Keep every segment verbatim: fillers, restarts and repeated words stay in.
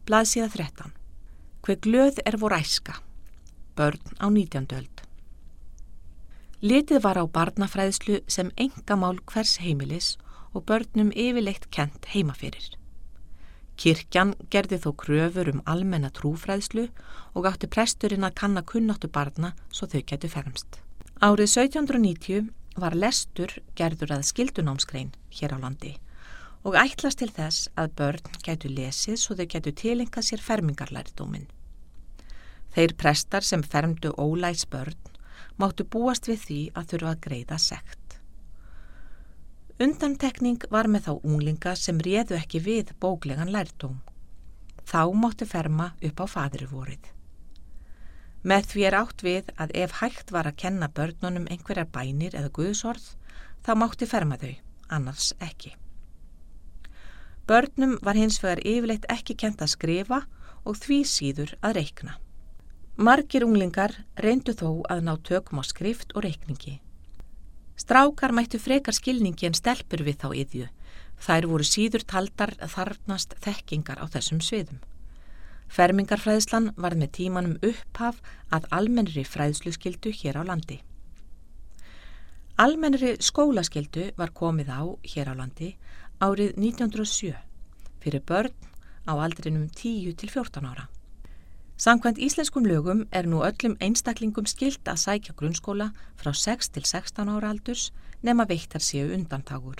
Blaðsíða þrettán. Hve glöð er vor æska. Börn á nítjándu öld. Litið var á barnafræðslu sem einkamál hvers heimilis og börnum yfirleitt kennt heimafyrir. Kirkjan gerði þó kröfur um almenna trúfræðslu og átti presturinn að kanna kunnáttu barna svo þau gætu fermst. Árið sautján hundrað og níutíu var lestur gerður að skyldunámsgrein hér á landi og ætlast til þess að börn gætu lesið svo þau gætu tileinkað sér fermingarlærdóminn. Þeir prestar sem fermdu ólæs börn máttu búast við því að þurfa að greiða sekt. Undantekning var með þá unglinga sem réðu ekki við bóklegan lærdóm. Þá mátti ferma upp á faðirvorið. Með því er átt við að ef hægt var að kenna börnunum einhverjar bænir eða guðsorð, þá mátti ferma þau, annars ekki. Börnum var hins vegar yfirleitt ekki kennt að skrifa og því síður að reikna. Margir unglingar reyndu þó að ná tökum á skrift og reikningi. Strákar mættu frekar skilningi en stelpur við þá iðju. Þær voru síður taldar þarfnast þekkingar á þessum sviðum. Fermingarfræðslan var með tímanum upphaf að almennri fræðsluskyldu hér á landi. Almennri skólaskyldu var komið á hér á landi árið nítján hundrað og sjö fyrir börn á aldrinum tíu til fjórtán ára. Samkvæmt íslenskum lögum er nú öllum einstaklingum skylt að sækja grunnskóla frá sex til sextán ára aldurs nema veittar séu undantagur.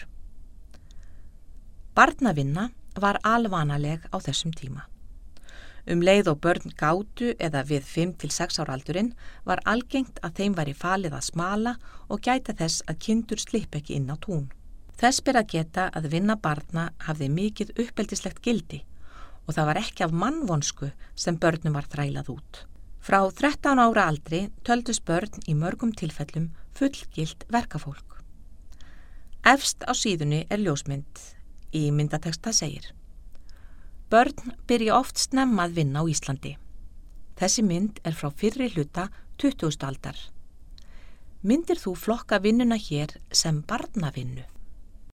Barnavinna var alvanaleg á þessum tíma. Um leið og börn gátu eða við fimm til sex ára aldurinn var algengt að þeim væri falið að smala og gæta þess að kindur slipp ekki inn á tún. Þess ber að geta að vinna barna hafði mikið uppeldislegt gildi og það var ekki af mannvonsku sem börnum var þrælað út. Frá þrettán ára aldri töldust börn í mörgum tilfellum fullgilt verkafólk. Efst á síðunni er ljósmynd. Í myndateksta segir: Börn byrja oft snemma að vinna á Íslandi. Þessi mynd er frá fyrri hluta tuttugustu aldar. Myndir þú flokka vinnuna hér sem barnavinnu?